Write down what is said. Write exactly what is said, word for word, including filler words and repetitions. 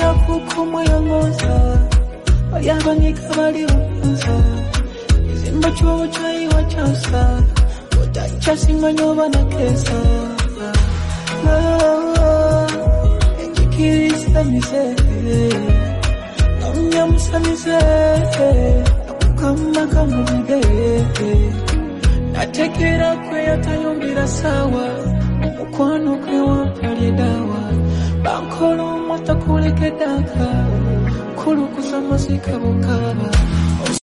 Nina kukumwe yongoza Oyabangika bali upunza Izimba chuo chai wachasa Utacha singa nyoba na kesa Ejikirisa mise Namnyamusa mise Nakukama kama vide Natekera kwe atayumbira sawa Mukwano kwe wapali dawa Bankolo mwata kulike daka Kulu kusama sika bukaba